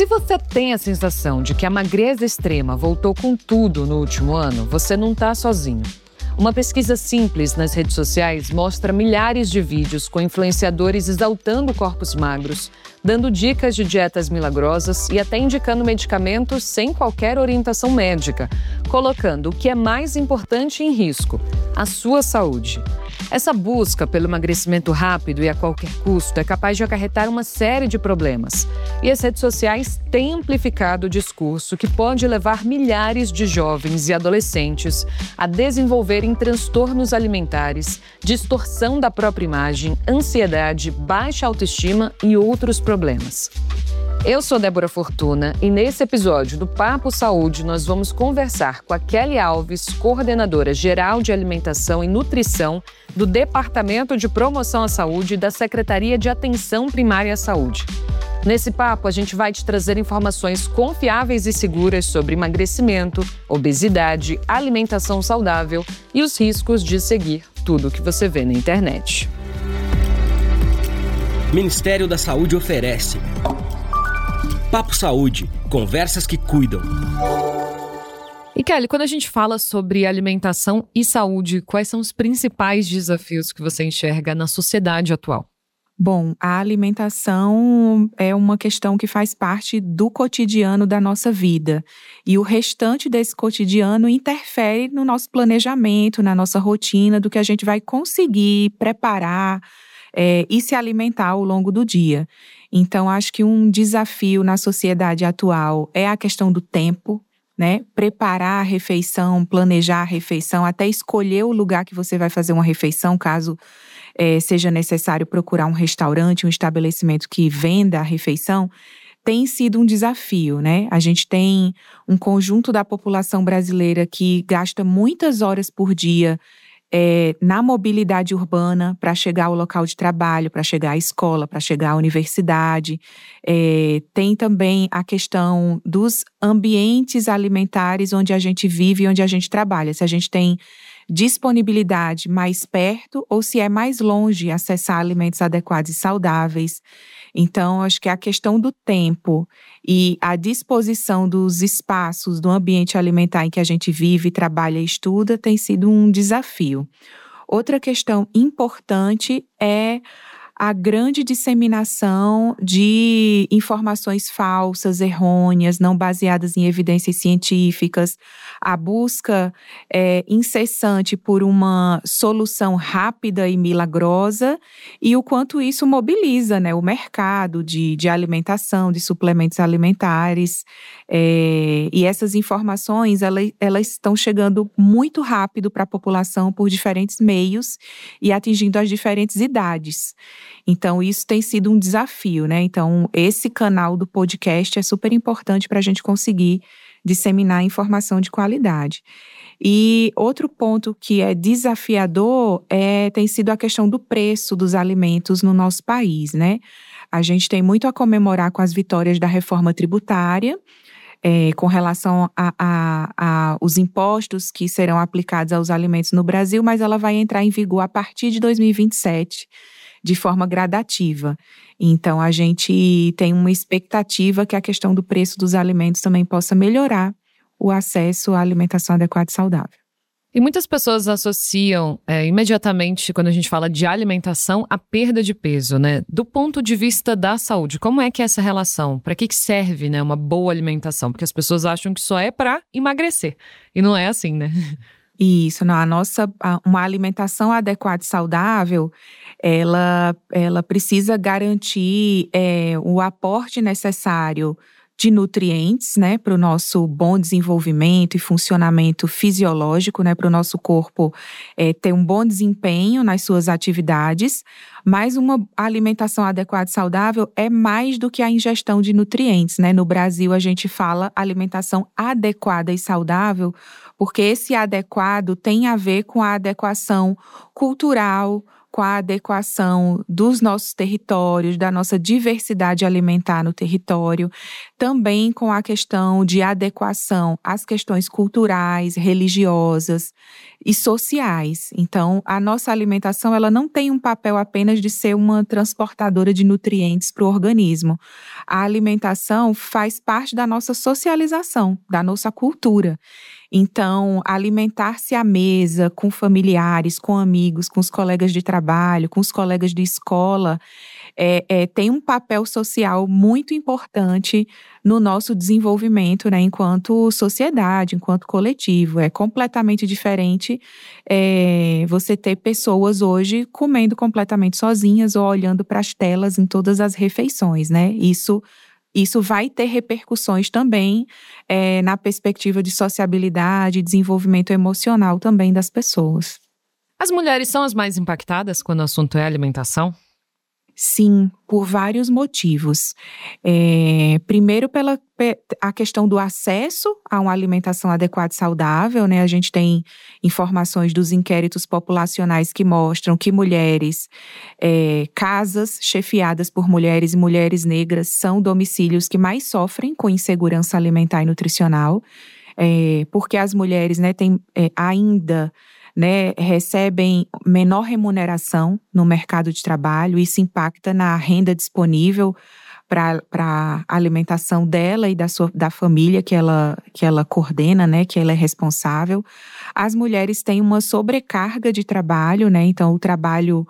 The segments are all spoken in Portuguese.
Se você tem a sensação de que a magreza extrema voltou com tudo no último ano, você não está sozinho. Uma pesquisa simples nas redes sociais mostra milhares de vídeos com influenciadores exaltando corpos magros, dando dicas de dietas milagrosas e até indicando medicamentos sem qualquer orientação médica, colocando o que é mais importante em risco: a sua saúde. Essa busca pelo emagrecimento rápido e a qualquer custo é capaz de acarretar uma série de problemas. E as redes sociais têm amplificado o discurso que pode levar milhares de jovens e adolescentes a desenvolverem transtornos alimentares, distorção da própria imagem, ansiedade, baixa autoestima e outros problemas. Eu sou Débora Fortuna e nesse episódio do Papo Saúde nós vamos conversar com a Kelly Alves, coordenadora geral de alimentação e nutrição do Departamento de Promoção à Saúde da Secretaria de Atenção Primária à Saúde. Nesse papo, a gente vai te trazer informações confiáveis e seguras sobre emagrecimento, obesidade, alimentação saudável e os riscos de seguir tudo o que você vê na internet. Ministério da Saúde oferece Papo Saúde, conversas que cuidam. E Kelly, quando a gente fala sobre alimentação e saúde, quais são os principais desafios que você enxerga na sociedade atual? Bom, a alimentação é uma questão que faz parte do cotidiano da nossa vida. E o restante desse cotidiano interfere no nosso planejamento, na nossa rotina, do que a gente vai conseguir preparar e se alimentar ao longo do dia. Então, acho que um desafio na sociedade atual é a questão do tempo, né? Preparar a refeição, planejar a refeição, até escolher o lugar que você vai fazer uma refeição, caso seja necessário procurar um restaurante, um estabelecimento que venda a refeição, tem sido um desafio, né? A gente tem um conjunto da população brasileira que gasta muitas horas por dia na mobilidade urbana para chegar ao local de trabalho, para chegar à escola, para chegar à universidade. Tem também a questão dos ambientes alimentares onde a gente vive e onde a gente trabalha. Se a gente tem disponibilidade mais perto ou se é mais longe acessar alimentos adequados e saudáveis. Então, acho que a questão do tempo e a disposição dos espaços do ambiente alimentar em que a gente vive, trabalha e estuda tem sido um desafio. Outra questão importante é a grande disseminação de informações falsas, errôneas, não baseadas em evidências científicas, a busca incessante por uma solução rápida e milagrosa e o quanto isso mobiliza, né, o mercado de alimentação, de suplementos alimentares. E essas informações, elas estão chegando muito rápido para a população por diferentes meios e atingindo as diferentes idades. Então, isso tem sido um desafio, né? Então, esse canal do podcast é super importante para a gente conseguir disseminar informação de qualidade. E outro ponto que é desafiador tem sido a questão do preço dos alimentos no nosso país, né? A gente tem muito a comemorar com as vitórias da reforma tributária, com relação a os impostos que serão aplicados aos alimentos no Brasil, mas ela vai entrar em vigor a partir de 2027. De forma gradativa. Então, a gente tem uma expectativa que a questão do preço dos alimentos também possa melhorar o acesso à alimentação adequada e saudável. E muitas pessoas associam imediatamente, quando a gente fala de alimentação, a perda de peso, né? Do ponto de vista da saúde, como é que é essa relação? Para que serve, né, uma boa alimentação? Porque as pessoas acham que só é para emagrecer. E não é assim, né? Isso, não, uma alimentação adequada e saudável, ela precisa garantir o aporte necessário de nutrientes, né, para o nosso bom desenvolvimento e funcionamento fisiológico, né, para o nosso corpo ter um bom desempenho nas suas atividades, mas uma alimentação adequada e saudável é mais do que a ingestão de nutrientes, né? No Brasil, a gente fala alimentação adequada e saudável, porque esse adequado tem a ver com a adequação cultural, com a adequação dos nossos territórios, da nossa diversidade alimentar no território, também com a questão de adequação às questões culturais, religiosas. e sociais. Então, a nossa alimentação, ela não tem um papel apenas de ser uma transportadora de nutrientes para o organismo. A alimentação faz parte da nossa socialização, da nossa cultura. Então, alimentar-se à mesa com familiares, com amigos, com os colegas de trabalho, com os colegas de escola, tem um papel social muito importante no nosso desenvolvimento, né, enquanto sociedade, enquanto coletivo. É completamente diferente você ter pessoas hoje comendo completamente sozinhas ou olhando para as telas em todas as refeições, né? Isso vai ter repercussões também na perspectiva de sociabilidade e desenvolvimento emocional também das pessoas. As mulheres são as mais impactadas quando o assunto é alimentação? Sim, por vários motivos. Primeiro, pela a questão do acesso a uma alimentação adequada e saudável, né? A gente tem informações dos inquéritos populacionais que mostram que mulheres, casas chefiadas por mulheres e mulheres negras são domicílios que mais sofrem com insegurança alimentar e nutricional, porque as mulheres, né, têm ainda, né, recebem menor remuneração no mercado de trabalho. Isso impacta na renda disponível para a alimentação dela e da família que ela coordena, né, que ela é responsável. As mulheres têm uma sobrecarga de trabalho, né, então o trabalho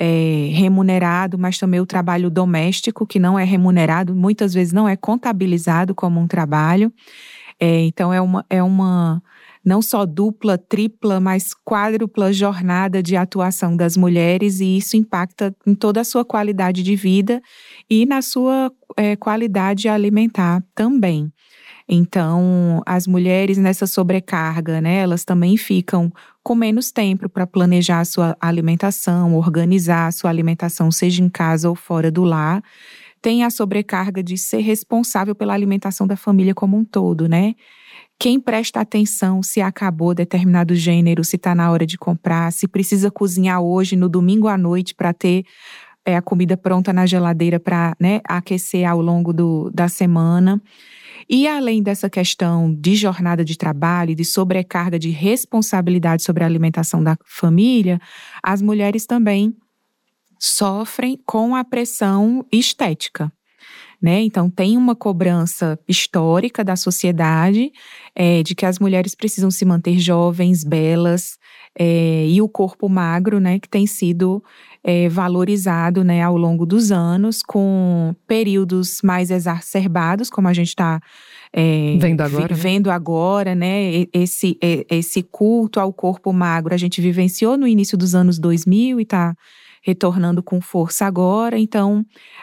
remunerado, mas também o trabalho doméstico, que não é remunerado, muitas vezes não é contabilizado como um trabalho. Então é uma não só dupla, tripla, mas quádrupla jornada de atuação das mulheres, e isso impacta em toda a sua qualidade de vida e na sua qualidade alimentar também. Então, as mulheres nessa sobrecarga, né, elas também ficam com menos tempo para planejar a sua alimentação, organizar a sua alimentação, seja em casa ou fora do lar. Tem a sobrecarga de ser responsável pela alimentação da família como um todo, né? Quem presta atenção se acabou determinado gênero, se está na hora de comprar, se precisa cozinhar hoje, no domingo à noite, para ter a comida pronta na geladeira para, né, aquecer ao longo da semana. E além dessa questão de jornada de trabalho, de sobrecarga de responsabilidade sobre a alimentação da família, as mulheres também sofrem com a pressão estética, né? Então, tem uma cobrança histórica da sociedade de que as mulheres precisam se manter jovens, belas, e o corpo magro, né, que tem sido valorizado, né, ao longo dos anos, com períodos mais exacerbados, como a gente está vendo agora, né? Esse culto ao corpo magro a gente vivenciou no início dos anos 2000 e está retornando com força agora. Então,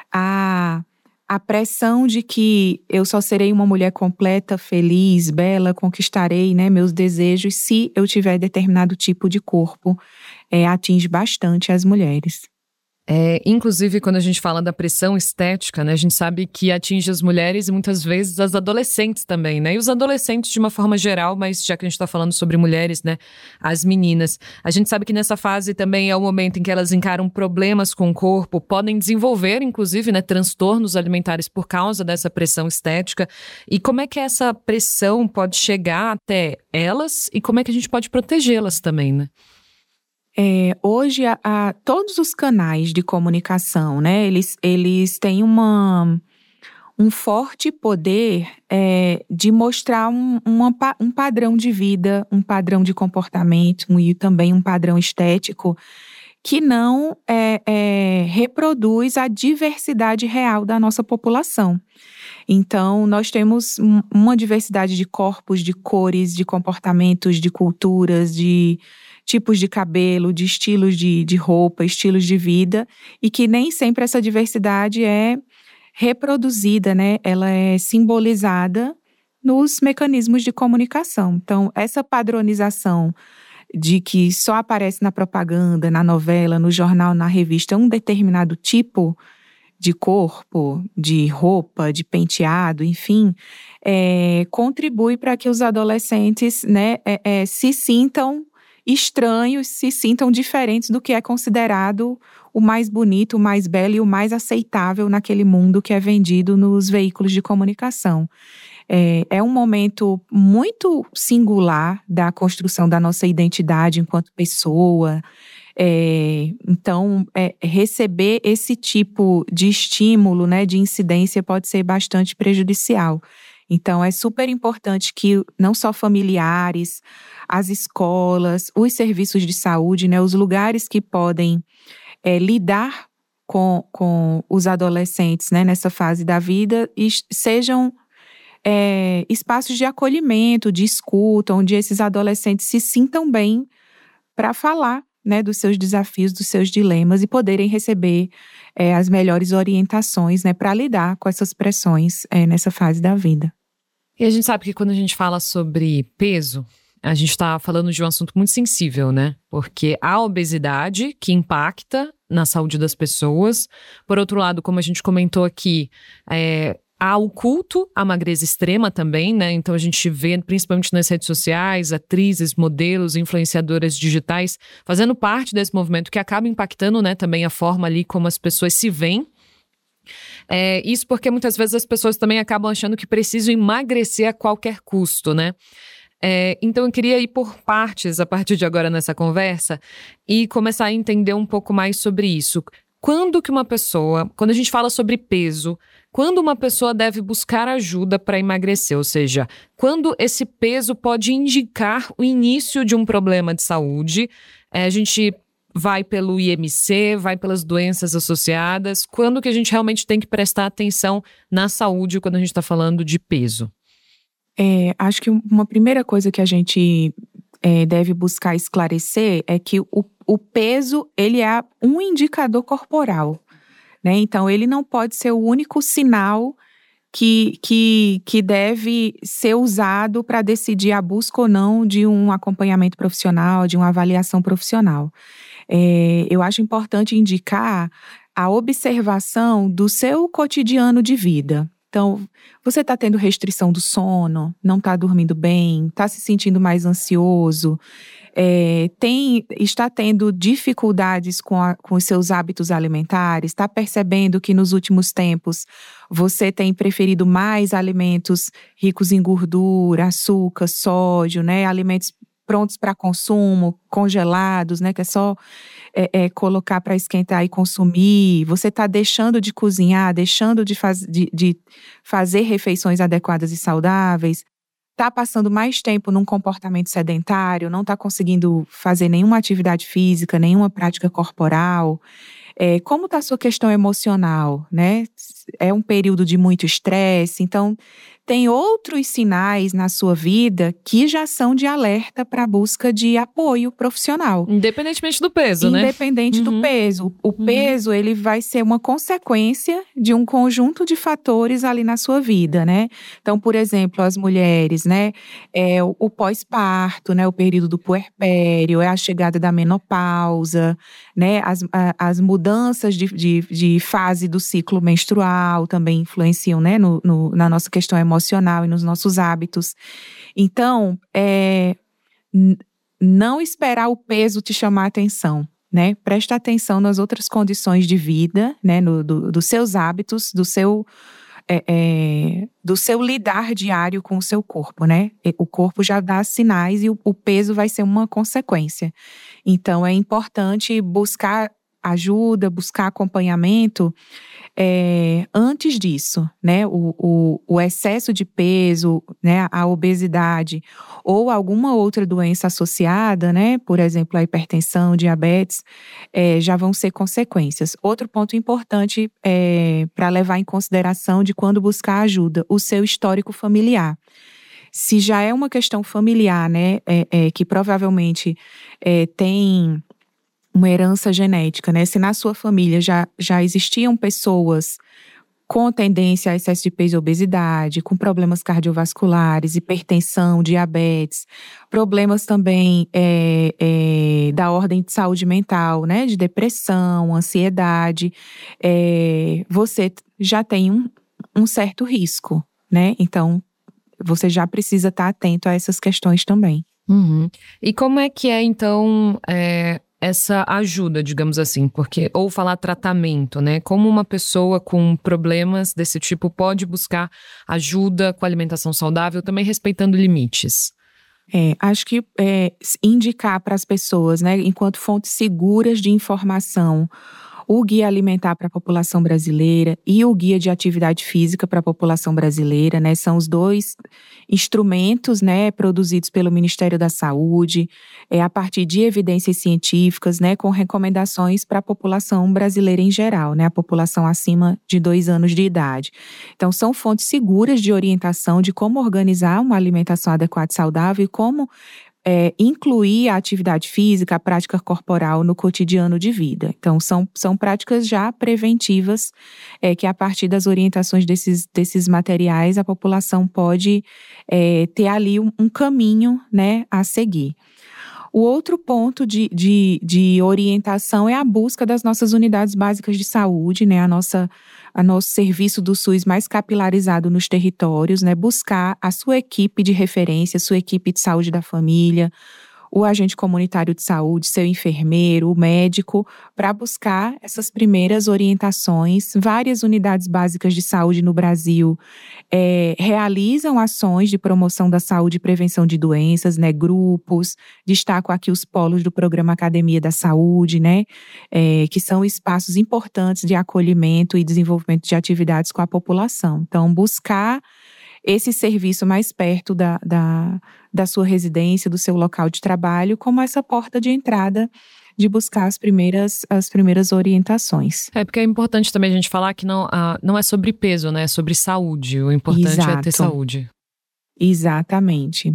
a pressão de que eu só serei uma mulher completa, feliz, bela, conquistarei, né, meus desejos se eu tiver determinado tipo de corpo, atinge bastante as mulheres. Inclusive, quando a gente fala da pressão estética, né, a gente sabe que atinge as mulheres e muitas vezes as adolescentes também, né? E os adolescentes de uma forma geral, mas já que a gente está falando sobre mulheres, né, as meninas. A gente sabe que nessa fase também é o momento em que elas encaram problemas com o corpo, podem desenvolver, inclusive, né, transtornos alimentares por causa dessa pressão estética. E como é que essa pressão pode chegar até elas e como é que a gente pode protegê-las também, né? Hoje, todos os canais de comunicação, né, eles têm um forte poder de mostrar um padrão de vida, um padrão de comportamento e também um padrão estético que não reproduz a diversidade real da nossa população. Então, nós temos uma diversidade de corpos, de cores, de comportamentos, de culturas, de tipos de cabelo, de estilos de roupa, estilos de vida, e que nem sempre essa diversidade é reproduzida, né? Ela é simbolizada nos mecanismos de comunicação. Então, essa padronização de que só aparece na propaganda, na novela, no jornal, na revista, um determinado tipo de corpo, de roupa, de penteado, enfim, contribui para que os adolescentes, né, se sintam estranhos se sintam diferentes do que é considerado o mais bonito, o mais belo e o mais aceitável naquele mundo que é vendido nos veículos de comunicação. É um momento muito singular da construção da nossa identidade enquanto pessoa. Então, receber esse tipo de estímulo, né, de incidência pode ser bastante prejudicial. Então, é super importante que não só familiares, as escolas, os serviços de saúde, né, os lugares que podem lidar com os adolescentes, né, nessa fase da vida, sejam espaços de acolhimento, de escuta, onde esses adolescentes se sintam bem para falar, né, dos seus desafios, dos seus dilemas e poderem receber as melhores orientações, né, para lidar com essas pressões nessa fase da vida. E a gente sabe que quando a gente fala sobre peso, a gente está falando de um assunto muito sensível, né? Porque há obesidade que impacta na saúde das pessoas. Por outro lado, como a gente comentou aqui, há o culto à magreza extrema também, né? Então a gente vê, principalmente nas redes sociais, atrizes, modelos, influenciadoras digitais fazendo parte desse movimento que acaba impactando, né, também a forma ali como as pessoas se veem. Isso porque muitas vezes as pessoas também acabam achando que precisam emagrecer a qualquer custo, né? Então eu queria ir por partes a partir de agora nessa conversa e começar a entender um pouco mais sobre isso. Quando a gente fala sobre peso, quando uma pessoa deve buscar ajuda para emagrecer? Ou seja, quando esse peso pode indicar o início de um problema de saúde? A gente vai pelo IMC, vai pelas doenças associadas. Quando que a gente realmente tem que prestar atenção na saúde quando a gente está falando de peso? Acho que uma primeira coisa que a gente deve buscar esclarecer é que o peso, ele é um indicador corporal, né? Então, ele não pode ser o único sinal que deve ser usado para decidir a busca ou não de um acompanhamento profissional, de uma avaliação profissional. Eu acho importante indicar a observação do seu cotidiano de vida. Então, você está tendo restrição do sono, não está dormindo bem, está se sentindo mais ansioso, está tendo dificuldades com os seus hábitos alimentares, está percebendo que nos últimos tempos você tem preferido mais alimentos ricos em gordura, açúcar, sódio, né, alimentos prontos para consumo, congelados, né, que é só colocar para esquentar e consumir. Você está deixando de cozinhar, deixando de fazer refeições adequadas e saudáveis. Está passando mais tempo num comportamento sedentário, não está conseguindo fazer nenhuma atividade física, nenhuma prática corporal. Como está a sua questão emocional, né? É um período de muito estresse, então tem outros sinais na sua vida que já são de alerta para a busca de apoio profissional. Independentemente do peso, né? Independente do peso. O peso, ele vai ser uma consequência de um conjunto de fatores ali na sua vida, né? Então, por exemplo, as mulheres, né? O pós-parto, né? O período do puerpério, a chegada da menopausa, né? As mudanças de fase do ciclo menstrual também influenciam, né? Na nossa questão emocional e nos nossos hábitos. Então, não esperar o peso te chamar a atenção, né? Presta atenção nas outras condições de vida, né? Dos seus hábitos, do seu lidar diário com o seu corpo, né? O corpo já dá sinais e o peso vai ser uma consequência. Então, é importante buscar ajuda, buscar acompanhamento antes disso, né? O excesso de peso, né? A obesidade ou alguma outra doença associada, né? Por exemplo, a hipertensão, diabetes, já vão ser consequências. Outro ponto importante para levar em consideração de quando buscar ajuda, o seu histórico familiar. Se já é uma questão familiar, né? Que provavelmente tem uma herança genética, né? Se na sua família já existiam pessoas com tendência a excesso de peso e obesidade, com problemas cardiovasculares, hipertensão, diabetes, problemas também da ordem de saúde mental, né? De depressão, ansiedade, você já tem um certo risco, né? Então, você já precisa estar atento a essas questões também. Uhum. E como é que então, essa ajuda, digamos assim, ou falar tratamento, né? Como uma pessoa com problemas desse tipo pode buscar ajuda com alimentação saudável, também respeitando limites? Acho que indicar para as pessoas, né, enquanto fontes seguras de informação, o Guia Alimentar para a População Brasileira e o Guia de Atividade Física para a População Brasileira, né, são os dois instrumentos, né, produzidos pelo Ministério da Saúde, a partir de evidências científicas, né, com recomendações para a população brasileira em geral, né, a população acima de 2 anos de idade. Então, são fontes seguras de orientação de como organizar uma alimentação adequada e saudável e como incluir a atividade física, a prática corporal no cotidiano de vida. Então, são práticas já preventivas, que a partir das orientações desses materiais, a população pode ter ali um caminho, né, a seguir. O outro ponto de orientação é a busca das nossas unidades básicas de saúde, né, a nosso serviço do SUS mais capilarizado nos territórios, né, buscar a sua equipe de referência, sua equipe de saúde da família, o agente comunitário de saúde, seu enfermeiro, o médico, para buscar essas primeiras orientações. Várias unidades básicas de saúde no Brasil realizam ações de promoção da saúde e prevenção de doenças, né, grupos. Destaco aqui os polos do Programa Academia da Saúde, né, que são espaços importantes de acolhimento e desenvolvimento de atividades com a população. Então, buscar esse serviço mais perto da sua residência, do seu local de trabalho, como essa porta de entrada de buscar as primeiras orientações. Porque é importante também a gente falar que não é sobre peso, né? É sobre saúde. O importante é ter saúde. Exatamente.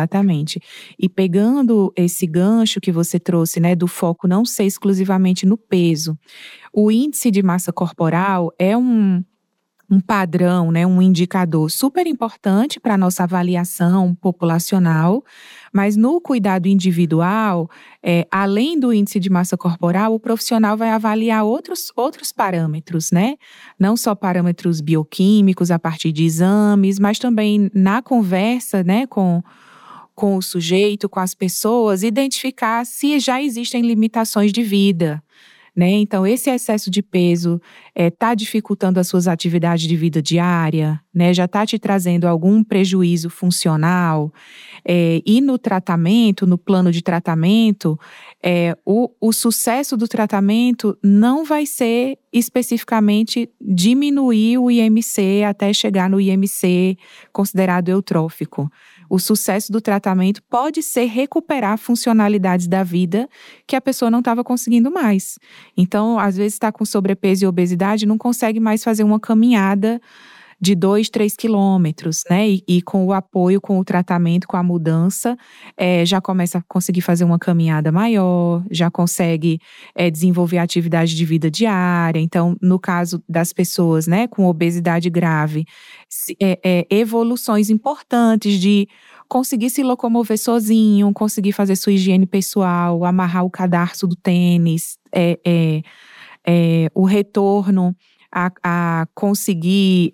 E pegando esse gancho que você trouxe, né, do foco não ser exclusivamente no peso, o índice de massa corporal é um padrão, né, um indicador super importante para a nossa avaliação populacional, mas no cuidado individual, além do índice de massa corporal, o profissional vai avaliar outros parâmetros, né? Não só parâmetros bioquímicos a partir de exames, mas também na conversa, né, com o sujeito, com as pessoas, identificar se já existem limitações de vida, né? Então, esse excesso de peso está dificultando as suas atividades de vida diária, né? Já está te trazendo algum prejuízo funcional. E no tratamento, no plano de tratamento, o sucesso do tratamento não vai ser especificamente diminuir o IMC até chegar no IMC considerado eutrófico. O sucesso do tratamento pode ser recuperar funcionalidades da vida que a pessoa não estava conseguindo mais. Então, às vezes está com sobrepeso e obesidade, não consegue mais fazer uma caminhada de 2, 3 quilômetros, né? E com o apoio, com o tratamento, com a mudança, já começa a conseguir fazer uma caminhada maior, já consegue desenvolver atividade de vida diária. Então, no caso das pessoas, né, com obesidade grave, evoluções importantes de conseguir se locomover sozinho, conseguir fazer sua higiene pessoal, amarrar o cadarço do tênis, o retorno a conseguir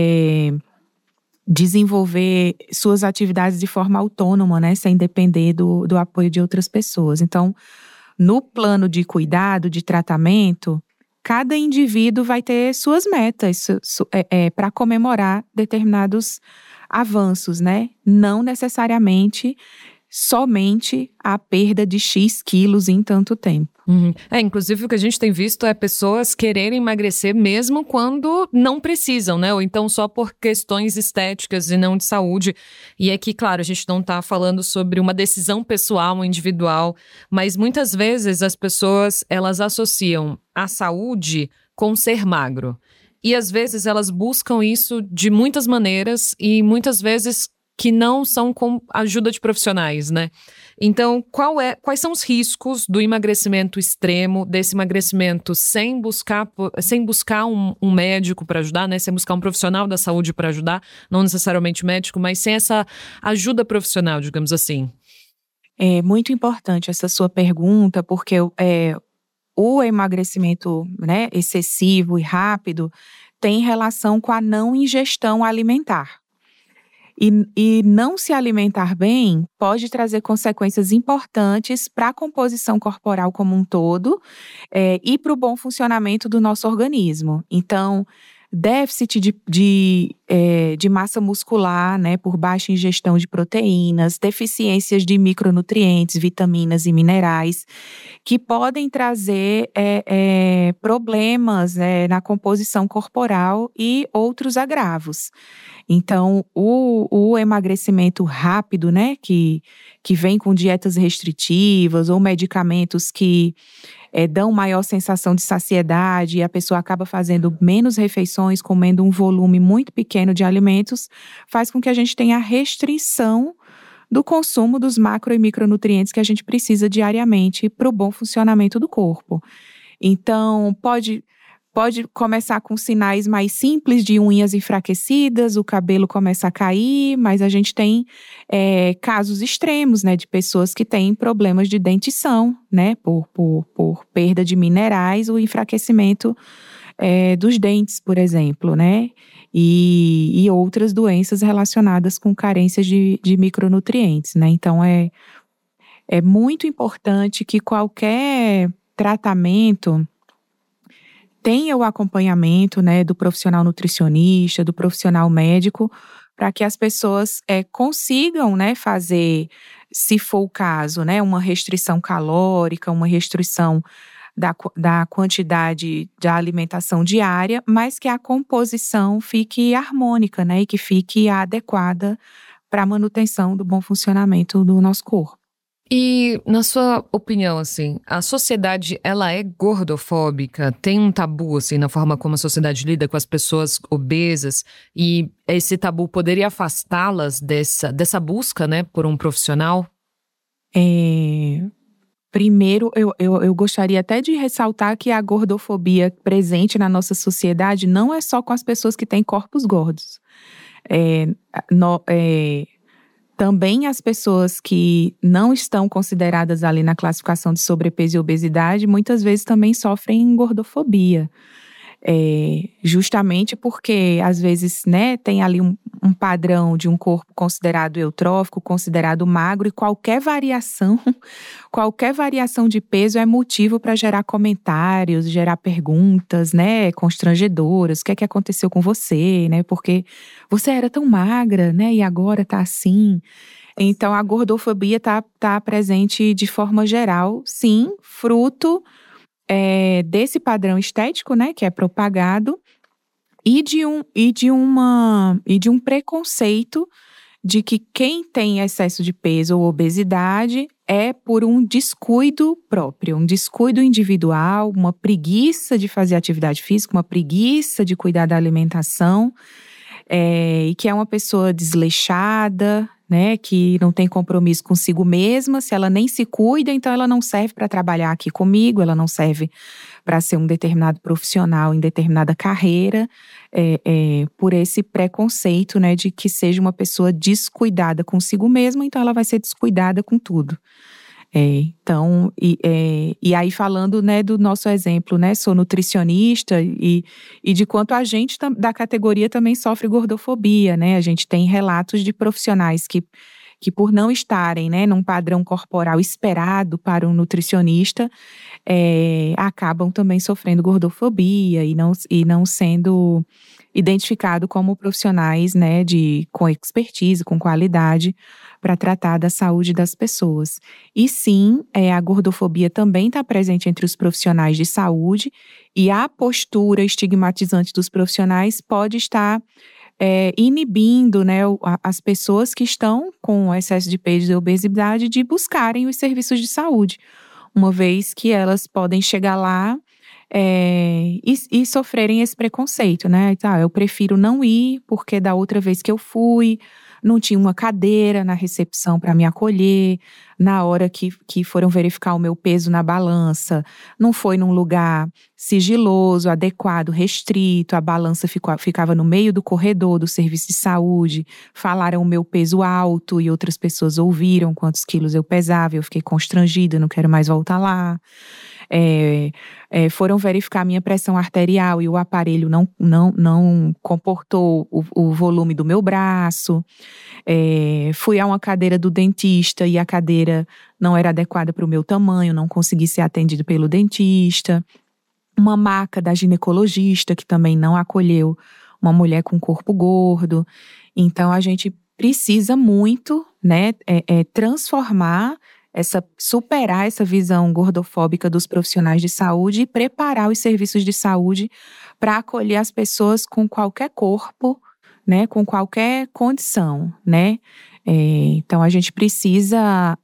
desenvolver suas atividades de forma autônoma, né, sem depender do apoio de outras pessoas. Então, no plano de cuidado, de tratamento, cada indivíduo vai ter suas metas para comemorar determinados avanços, né? Não necessariamente somente a perda de X quilos em tanto tempo. Uhum. Inclusive o que a gente tem visto é pessoas quererem emagrecer mesmo quando não precisam, né? Ou então só por questões estéticas e não de saúde. E aqui, claro, a gente não está falando sobre uma decisão pessoal, individual, mas muitas vezes as pessoas, elas associam a saúde com ser magro. E às vezes elas buscam isso de muitas maneiras e muitas vezes que não são com ajuda de profissionais, né? Então, quais são os riscos do emagrecimento extremo, desse emagrecimento sem buscar um médico para ajudar, né? Sem buscar um profissional da saúde para ajudar, não necessariamente médico, mas sem essa ajuda profissional, digamos assim? É muito importante essa sua pergunta, porque o emagrecimento, né, excessivo e rápido tem relação com a não ingestão alimentar. E não se alimentar bem pode trazer consequências importantes para a composição corporal como um todo, e para o bom funcionamento do nosso organismo. Então, déficit de massa muscular, né, por baixa ingestão de proteínas, deficiências de micronutrientes, vitaminas e minerais, que podem trazer problemas na composição corporal e outros agravos. Então, o emagrecimento rápido, né, que vem com dietas restritivas ou medicamentos que dão maior sensação de saciedade e a pessoa acaba fazendo menos refeições, comendo um volume muito pequeno de alimentos, faz com que a gente tenha restrição do consumo dos macro e micronutrientes que a gente precisa diariamente para o bom funcionamento do corpo. Então, pode começar com sinais mais simples de unhas enfraquecidas, o cabelo começa a cair, mas a gente tem casos extremos, né, de pessoas que têm problemas de dentição, né, por perda de minerais, o enfraquecimento dos dentes, por exemplo, né, e outras doenças relacionadas com carências de micronutrientes, né. Então, é muito importante que qualquer tratamento tenha o acompanhamento, né, do profissional nutricionista, do profissional médico, para que as pessoas consigam, né, fazer, se for o caso, né, uma restrição calórica, uma restrição da quantidade da alimentação diária, mas que a composição fique harmônica, né, e que fique adequada para a manutenção do bom funcionamento do nosso corpo. E, na sua opinião, assim, a sociedade, ela é gordofóbica? Tem um tabu, assim, na forma como a sociedade lida com as pessoas obesas? E esse tabu poderia afastá-las dessa busca, né, por um profissional? Primeiro, eu gostaria até de ressaltar que a gordofobia presente na nossa sociedade não é só com as pessoas que têm corpos gordos. Também as pessoas que não estão consideradas ali na classificação de sobrepeso e obesidade, muitas vezes também sofrem gordofobia. Justamente porque, às vezes, né, tem ali um padrão de um corpo considerado eutrófico, considerado magro, e qualquer variação de peso é motivo para gerar comentários, gerar perguntas, né, constrangedoras. O que é que aconteceu com você, né? Porque você era tão magra, né, e agora tá assim. Então, a gordofobia tá presente de forma geral, sim, fruto desse padrão estético, né, que é propagado, e de um preconceito de que quem tem excesso de peso ou obesidade é por um descuido próprio, um descuido individual, uma preguiça de fazer atividade física, uma preguiça de cuidar da alimentação, e que é uma pessoa desleixada, né, que não tem compromisso consigo mesma. Se ela nem se cuida, então ela não serve para trabalhar aqui comigo, ela não serve para ser um determinado profissional em determinada carreira, por esse preconceito, né, de que seja uma pessoa descuidada consigo mesma, então ela vai ser descuidada com tudo. Então, e aí falando, né, do nosso exemplo, né, sou nutricionista e de quanto a gente da categoria também sofre gordofobia, né, a gente tem relatos de profissionais que por não estarem, né, num padrão corporal esperado para um nutricionista, acabam também sofrendo gordofobia e não sendo identificado como profissionais, né, com expertise, com qualidade, para tratar da saúde das pessoas. E sim, a gordofobia também está presente entre os profissionais de saúde, e a postura estigmatizante dos profissionais pode estar inibindo, né, as pessoas que estão com excesso de peso e obesidade de buscarem os serviços de saúde, uma vez que elas podem chegar lá e sofrerem esse preconceito, né? Eu prefiro não ir porque da outra vez que eu fui, não tinha uma cadeira na recepção para me acolher, na hora que foram verificar o meu peso na balança, não foi num lugar sigiloso, adequado, restrito, a balança ficava no meio do corredor do serviço de saúde, falaram o meu peso alto e outras pessoas ouviram quantos quilos eu pesava, eu fiquei constrangida, não quero mais voltar lá. Foram verificar a minha pressão arterial e o aparelho não comportou o volume do meu braço. Fui a uma cadeira do dentista e a cadeira não era adequada para o meu tamanho, não consegui ser atendido pelo dentista. Uma maca da ginecologista que também não acolheu uma mulher com corpo gordo. Então a gente precisa muito, né, superar essa visão gordofóbica dos profissionais de saúde e preparar os serviços de saúde para acolher as pessoas com qualquer corpo, né, com qualquer condição, né? Então a gente precisa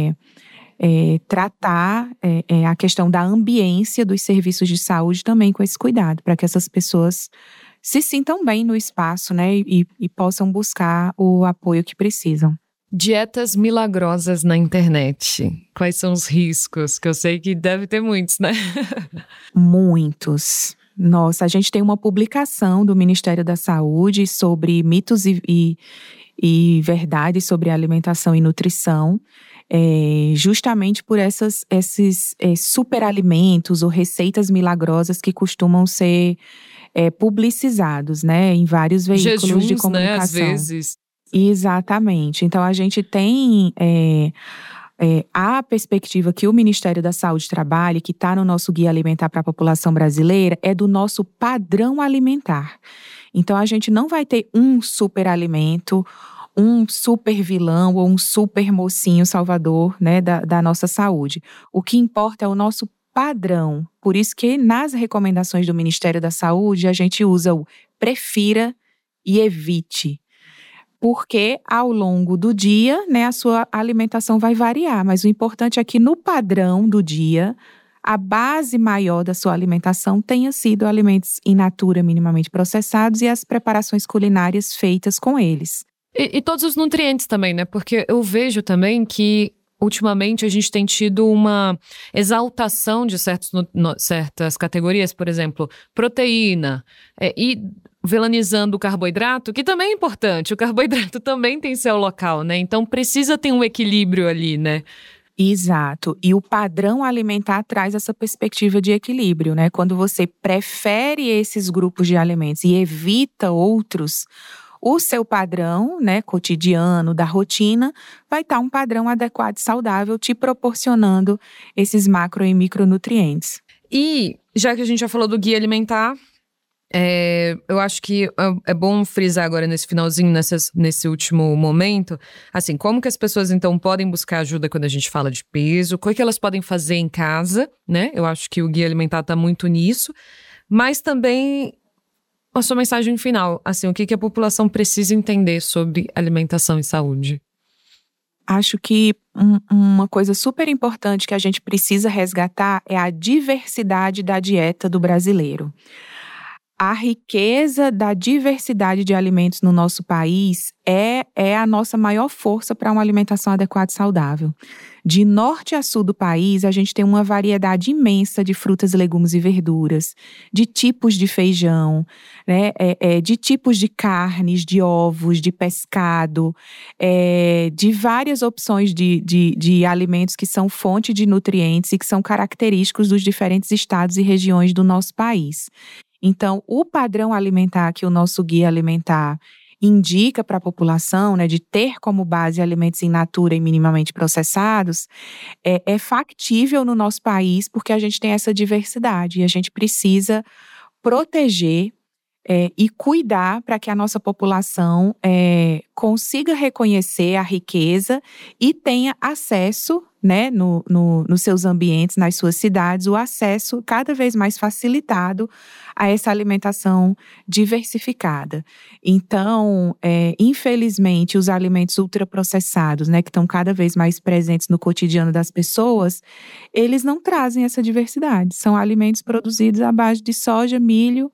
tratar a questão da ambiência dos serviços de saúde também com esse cuidado, para que essas pessoas se sintam bem no espaço, né, e possam buscar o apoio que precisam. Dietas milagrosas na internet. Quais são os riscos? Que eu sei que deve ter muitos, né? Muitos. Nossa, a gente tem uma publicação do Ministério da Saúde sobre mitos e verdades sobre alimentação e nutrição, justamente por esses superalimentos ou receitas milagrosas que costumam ser publicizados, né, em vários veículos jejuns, de comunicação. Né, às vezes. Exatamente. Então, a gente tem a perspectiva que o Ministério da Saúde trabalha, que está no nosso Guia Alimentar para a População Brasileira, é do nosso padrão alimentar. Então, a gente não vai ter um superalimento, um super vilão ou um super mocinho salvador, né, da nossa saúde. O que importa é o nosso padrão. Por isso que nas recomendações do Ministério da Saúde, a gente usa o prefira e evite. Porque ao longo do dia, né, a sua alimentação vai variar, mas o importante é que no padrão do dia, a base maior da sua alimentação tenha sido alimentos in natura minimamente processados e as preparações culinárias feitas com eles. E todos os nutrientes também, né? Porque eu vejo também que ultimamente a gente tem tido uma exaltação de certas categorias, por exemplo, proteína e vilanizando o carboidrato, que também é importante. O carboidrato também tem seu local, né? Então precisa ter um equilíbrio ali, né? Exato. E o padrão alimentar traz essa perspectiva de equilíbrio, né? Quando você prefere esses grupos de alimentos e evita outros, o seu padrão, né, cotidiano, da rotina, vai estar um padrão adequado e saudável, te proporcionando esses macro e micronutrientes. E, já que a gente já falou do guia alimentar, eu acho que é bom frisar agora nesse finalzinho, nesse último momento, assim, como que as pessoas então podem buscar ajuda quando a gente fala de peso, o que elas podem fazer em casa, né? Eu acho que o guia alimentar está muito nisso, mas também a sua mensagem final, assim, o que a população precisa entender sobre alimentação e saúde? Acho que uma coisa super importante que a gente precisa resgatar é a diversidade da dieta do brasileiro. A riqueza da diversidade de alimentos no nosso país é a nossa maior força para uma alimentação adequada e saudável. De norte a sul do país, a gente tem uma variedade imensa de frutas, legumes e verduras, de tipos de feijão, né, de tipos de carnes, de ovos, de pescado, de várias opções de alimentos que são fonte de nutrientes e que são característicos dos diferentes estados e regiões do nosso país. Então, o padrão alimentar que o nosso guia alimentar indica para a população, né, de ter como base alimentos in natura e minimamente processados, é factível no nosso país porque a gente tem essa diversidade e a gente precisa proteger e cuidar para que a nossa população consiga reconhecer a riqueza e tenha acesso, né, nos seus ambientes, nas suas cidades, o acesso cada vez mais facilitado a essa alimentação diversificada. Então, infelizmente, os alimentos ultraprocessados, né, que estão cada vez mais presentes no cotidiano das pessoas, eles não trazem essa diversidade. São alimentos produzidos à base de soja, milho,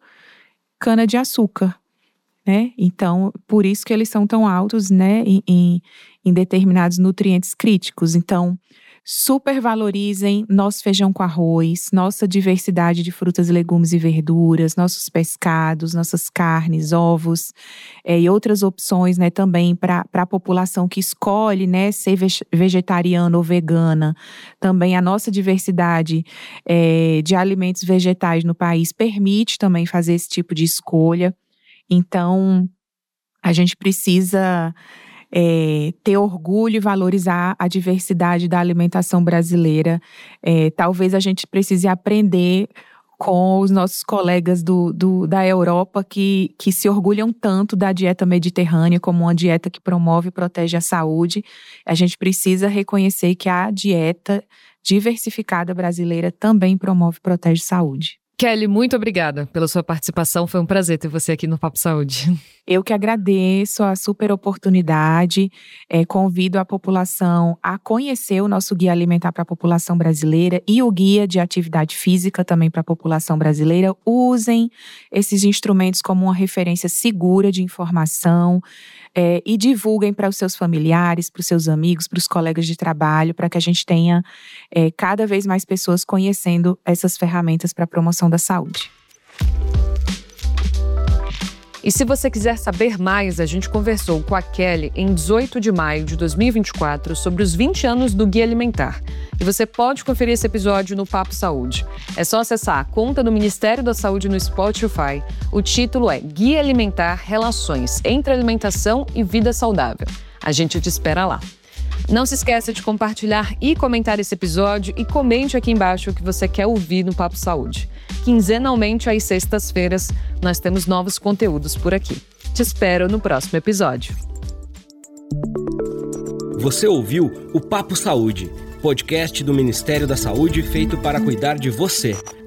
cana-de-açúcar, né? Então, por isso que eles são tão altos, né, em em determinados nutrientes críticos. Então, supervalorizem nosso feijão com arroz, nossa diversidade de frutas, legumes e verduras, nossos pescados, nossas carnes, ovos e outras opções, né, também para a população que escolhe, né, ser vegetariana ou vegana. Também a nossa diversidade de alimentos vegetais no país permite também fazer esse tipo de escolha. Então, a gente precisa ter orgulho e valorizar a diversidade da alimentação brasileira. Talvez a gente precise aprender com os nossos colegas da Europa que se orgulham tanto da dieta mediterrânea como uma dieta que promove e protege a saúde. A gente precisa reconhecer que a dieta diversificada brasileira também promove e protege a saúde. Kelly, muito obrigada pela sua participação. Foi um prazer ter você aqui no Papo Saúde. Eu que agradeço a super oportunidade. Convido a população a conhecer o nosso Guia Alimentar para a População Brasileira e o Guia de Atividade Física também para a população brasileira. Usem esses instrumentos como uma referência segura de informação e divulguem para os seus familiares, para os seus amigos, para os colegas de trabalho, para que a gente tenha cada vez mais pessoas conhecendo essas ferramentas para a promoção da saúde. E se você quiser saber mais, a gente conversou com a Kelly em 18 de maio de 2024 sobre os 20 anos do Guia Alimentar. E você pode conferir esse episódio no Papo Saúde. É só acessar a conta do Ministério da Saúde no Spotify. O título é Guia Alimentar: Relações entre Alimentação e Vida Saudável. A gente te espera lá. Não se esqueça de compartilhar e comentar esse episódio e comente aqui embaixo o que você quer ouvir no Papo Saúde. Quinzenalmente, às sextas-feiras, nós temos novos conteúdos por aqui. Te espero no próximo episódio. Você ouviu o Papo Saúde, podcast do Ministério da Saúde feito para cuidar de você,